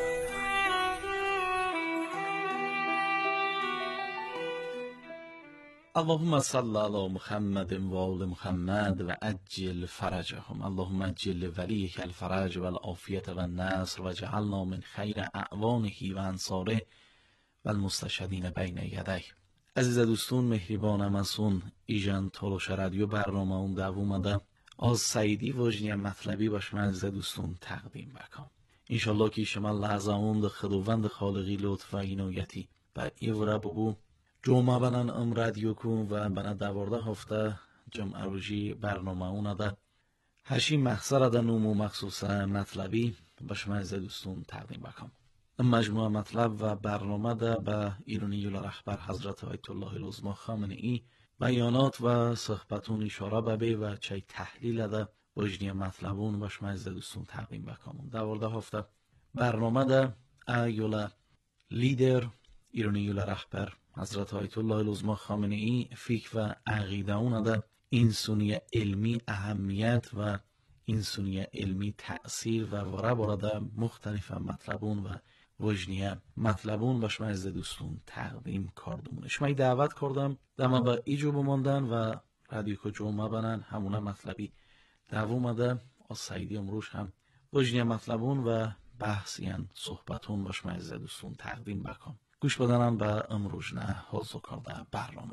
اللهم صل على محمد و آل محمد و عجل فرجهم. اللهم عجل ولیک الفرج و العافیت و النصر و جعلنا من خیر اعوانه و انصاره و المستشهدین بین یدیه. عزیز دوستون، مهربانم ازون ایجان تولوش رادیو برنامه اون دوومده از سعیدی وجنی مطلبی باش من عزیز دوستون تقدیم بکنم. انشالله که شما لحظه اون خداوند خالقی لطف و عنایتی و ایوره ببو جمعه بنان ام رادیو کن و بنا 12 هفته جمعه روزی برنامه اون ده هشی مخصر ده نومو مخصوصا مطلبی باش من عزیز دوستون تقدیم بکنم. مجموعه مطلب و برنامه ده به ایرانی رهبر حضرت آیت الله العظما خامنه ای بیانات و صحبتون اشاره به و چای تحلیل ده وجنی مطلبون باش من عزیز دوستون تقدیم بکنم. 12 هفته برنامه ده ایولا لیدر ایرانی رهبر حضرت آیت الله العظما خامنه ای فکر و عقیده اون ده انسانی علمی اهمیت و انسانی علمی تأثیر و وره بارده مختلف مطلبون و وجنیه مطلبون باش من از دوستون تقدیم کردم. شما دعوت کردم دما با ایجو بماندن و رادیو که جمعه بنن همونه مطلبی دوومده از سعیدی امروز هم وجنیه مطلبون و بحثیان صحبتون باش من از دوستون تقدیم بکنم. گوش بدنن به امروز نه حوضو کرده برنامه.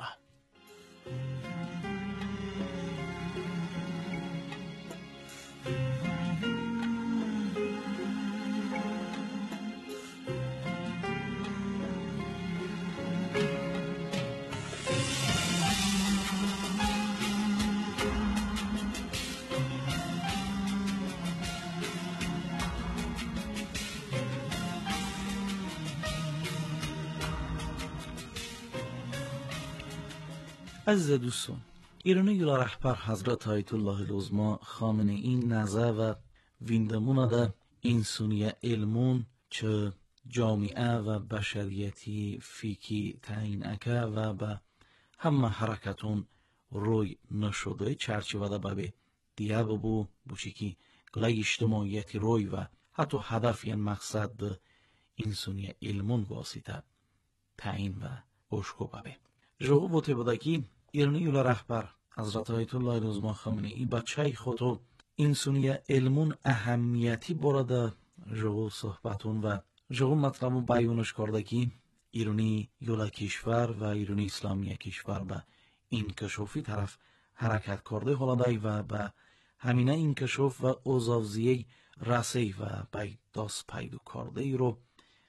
عزیز دوستان، ایرانی رهبر حضرت آیت الله العظما خامنه این نظر و ویندمون ده انسانی علمون چه جامعه و بشریتی فیکی تعیین اکه و به همه حرکتون روی نشده چرچه ده به دیگه بوچی که گلای اجتماعیتی روی و حتی هدف یا مقصد ده انسانی علمون واسطه تعیین و بشکو به جو بوده بوده که ایرانی رهبر حضرت آیت الله العظما خامنه ای بچه خودو انسانی علمون اهمیتی برده جو صحبتون و جو مطلبون بیانش کرده که ایرانی یولا کشور و ایرانی اسلامی کشور به انکشافی طرف حرکت کرده حالا و به همینه انکشاف و اوزاوزیه رسی و به دست پیدا کرده ای رو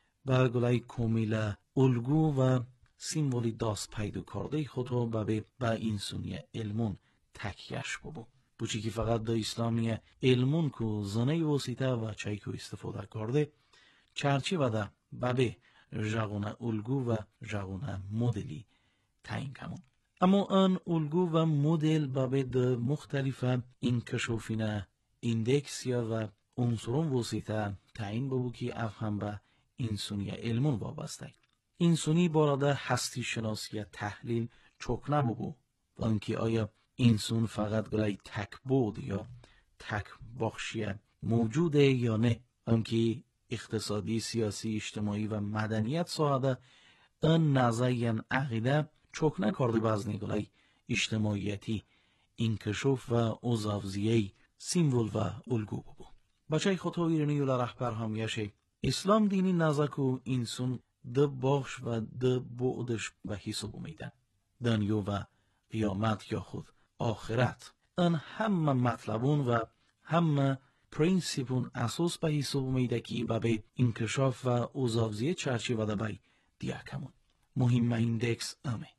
به گلای کمیل الگو و سیمبولی دست پیدا کرده خودو به انسانی علمون تکیهش ببو بوچی که فقط دا اسلامی علمون که زنه واسطه و چای که استفاده کرده چرچی بده به جاگونه الگو و جاگونه مدلی تعیین کمون. اما آن الگو و مدل به دا مختلف انکشافین ایندکس یا و عنصرون واسطه تعیین ببو که افهم به انسانی علمون وابسته. انسانی باراده هستی شناسی تحلیل چوک نبو و اینکه آیا انسان فقط گلای تک بود یا تک بخشی موجوده یا نه، اینکه اقتصادی، سیاسی، اجتماعی و مدنیت ساعده این نظریه عقیده چوک نکرده بازنی گلای اجتماعیتی انکشاف و اوزاوزیه سیمبول و الگو بو. بچه خودو ایرانی رهبر هم یشه اسلام دینی نزاکو انسان ده بخش و ده بعدش به حساب میدن دنیا و قیامت یا خود آخرت. ان همه مطلبون و همه پرینسیپون اساس به حساب میده که به انکشاف و اوزاوزیه چرچی و به دیگه کمون مهم ایندکس امه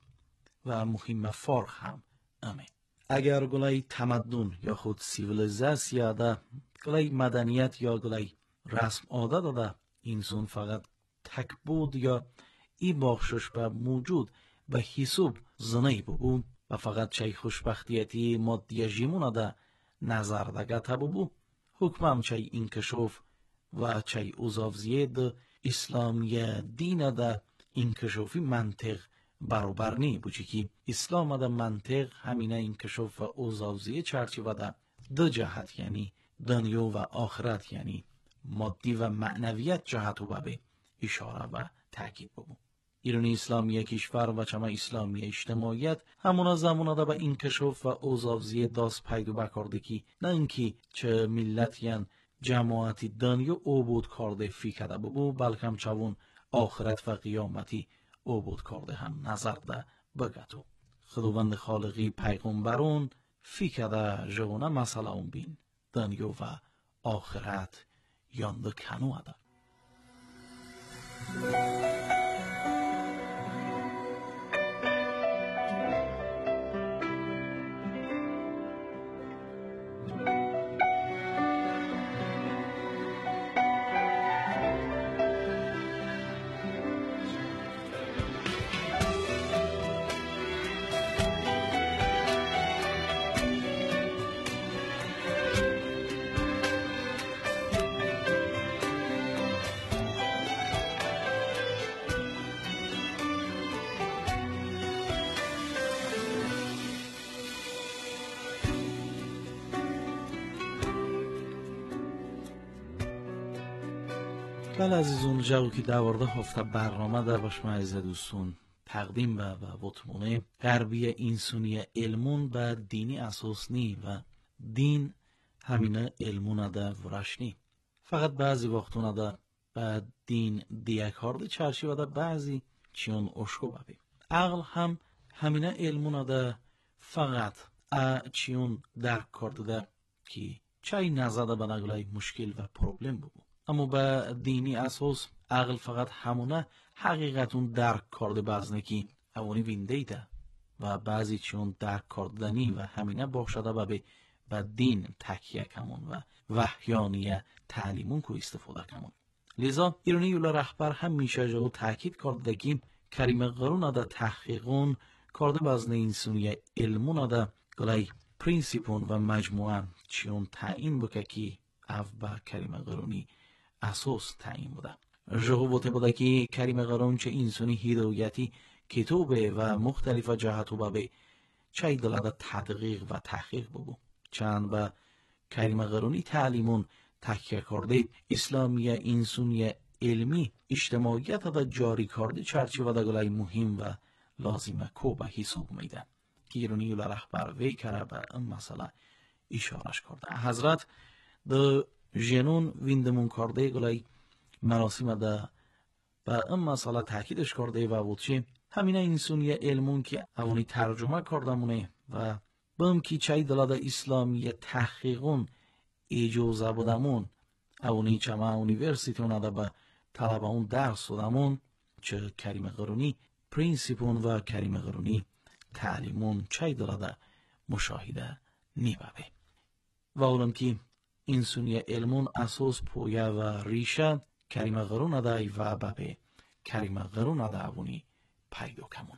و مهم فرق هم امه. اگر گلای تمدن یا خود سیویلیزاسیا ده گلای مدنیت یا گلای رسم عادت داده انسان فقط تک بود یا ای بخشش به موجود به حساب زنی ببو و فقط چای خوشبختیتی مادی جیمون ده نظر دگه تبو حکمم چای انکشاف و چای اوزاوزیه ده اسلامی دین ده انکشافی منطق برابر نی بوچی که اسلام ده منطق همینه انکشاف و اوزاوزیه چرچی و ده دو جهت یعنی دنیا و آخرت یعنی مادی و معنویت جهت و به اشاره و تاکید ببو. ایرانی اسلامی کشور و چما اسلامی اجتماعیت همونا زمانا دا با انکشاف و اوزاوزی داست پیدو بکارده کی نه اینکه چه ملت یعن جماعتی دنیا عبود کرده فی کده ببو بلکه چون آخرت و قیامتی عبود کرده هم نظر ده بگتو. خداوند خالقی پیغمبرون فی کده جوانه مسئله اون بین دنیا و آخرت یانده کنو اده. بله عزیزون جاو که دوارده هفته برنامه در باشما عزیز دوستون تقدیم به وطمونه غربی انسانی علمون به دینی اساس نی و دین همینه علمون ده ورشنی. فقط بعضی وقتونه ده به دین دیگه کارده چرشی و ده بعضی چیون اشکو ببی. عقل هم همینه علمون ده فقط چیون درک کرده ده که چای نزده به نگلای مشکل و پروبلم ببو. اما به دینی اساس عقل فقط همونه حقیقتون درک کرده بازنه که اونی وینده ایده و بعضی چون درک کردنی و همینه باخشده به دین تکیه کمون و وحیانیه تعلیمون که استفاده کمون. لذا ایرانی یولا رهبر هم میشه جو تاکید کرده که کریم قرون ده تحقیقون کرده بازنه انسانی علمون ده گلای پرینسیپون و مجموعه چون تعیین بکه که او با کریم قرونی اساس تعیین بوده. جهو بوده که کریم قرون چه انسانی هدایتی کتابه و مختلف جهت و به چه دلده تدقیق و تحقیق ببو. چند به کریم قرونی تعلیمون تحقیق کرده اسلامی انسانی علمی اجتماعیت دا جاری کرده چرچی و دا گلای مهم و لازمه کو به حساب میده که ایرانی رهبر وی کرده به این مسئله اشارش کرده. حضرت دا جنون ویندمون کرده گلای مراسم ده و این مسئله تاکیدش کرده و بود چه همینه انسانی علمون که اونی ترجمه کردمونه و بهم که چای دلاده اسلامی تحقیقون اجازه بودمون اونی چما اونیورسیتون ده به طلبه اون درس بودمون چه کریم قرونی پرینسیپون و کریم قرونی تعلیمون چای دلاده مشاهده نیبه و اولم که انسانی علمون اساس پویه و ریشه کریم قرون دای و به کریم قرون داونی پیدا کمون.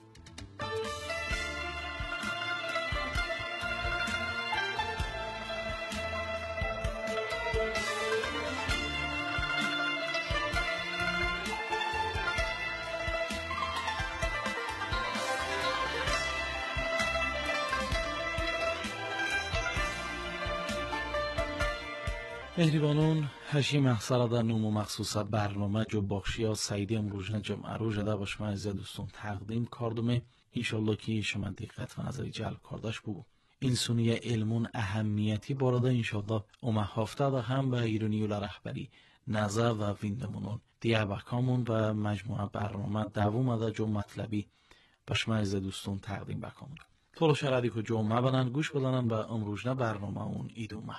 مهربانون هشی محصر در نوم و مخصوص برنامه جو بخشی ها سعیدی امروژن جمعه رو جده باش من از دوستون تقدیم کردمه انشالله که شما دقت و نظری جلب کردش بو. انسانی علمون اهمیتی بارده انشالله اومه هفته ده هم به ایرانی و رهبری نظر و ویندمونون دیگه بکامون و مجموعه برنامه دوم ده جو مطلبی باش من از دوستون تقدیم بکامون. طول شردی که جمعه بنن گوش بدنن به امروژن برنامه اون ایدومه.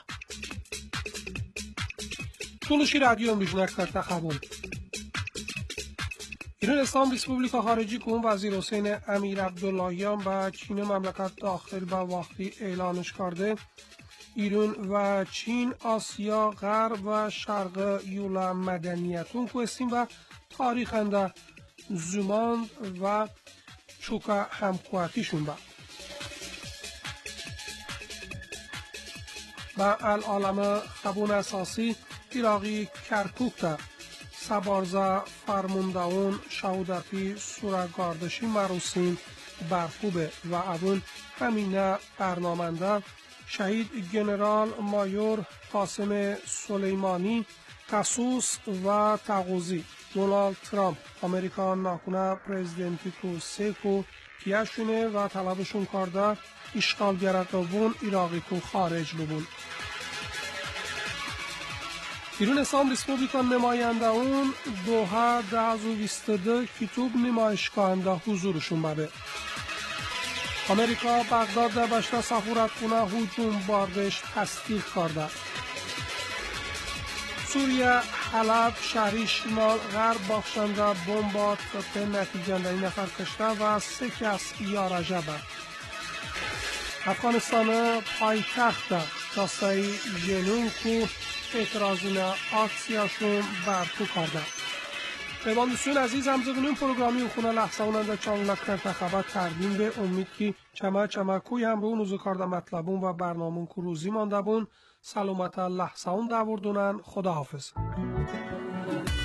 تولوشی رادیو امروژنک در تخبون ایران اسلام ریسپوبلیکا خارجی که وزیر حسین امیر عبداللهیان به چین مملکت داخل به وقتی اعلانش کرده ایران و چین آسیا غرب و شرق یولا مدنیتون که استیم و تاریخنده زمان و چوکا همکواتیشون با العالم خبون اساسی ایراقی کرکوک سبارزا فرمونداون شهودتی سورگاردشی مروسین برخوبه و اون همینه برنامنده شهید گنرال مایور قاسم سلیمانی قصوص و تغوزی دونالد ترامپ Amerika nakuna prezidenti ku seku kiyashune va talabishun karda ishg'olgaratobun Iroqi ku xorij lubun. بیرون اسلام ریسپوبلیکان نماینده اون دوها 2022 کتوب نمایشگاهنده حضورشون بده. امریکا بغداد در بشتا سفارتخونه هجوم باردش تصدیق کرده. سوریه حلب شهری شمال غرب باخشنده بمبارد به نتیجه این نفر کشته و 3 کس یارجه بد. افغانستان پایتخت راستای ژنون کو اعتراضونه آکسیاشون برپو کرده. پیوان دوستان عزیز همزگونین پروگرامی خونه لحظه اوننده چانل کرده خبر تردیم به امید که چمه کوی همرو نوزو کرده مطلبون و برنامون که روزی مانده بون سلامت لحظه اون دوردونن. خداحافظ.